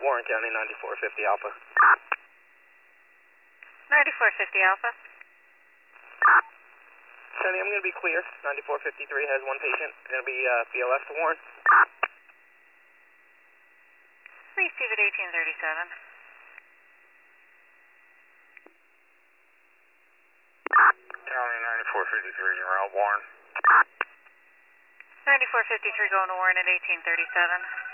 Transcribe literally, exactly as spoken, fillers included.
Warren County, ninety-four fifty Alpha. ninety-four fifty Alpha. County, I'm going to be clear. ninety-four fifty-three has one patient. Going to be uh, B L S to Warren. Receive at eighteen thirty-seven. County, ninety-four fifty-three, you're out, Warren. ninety-four fifty-three going to Warren at eighteen thirty-seven.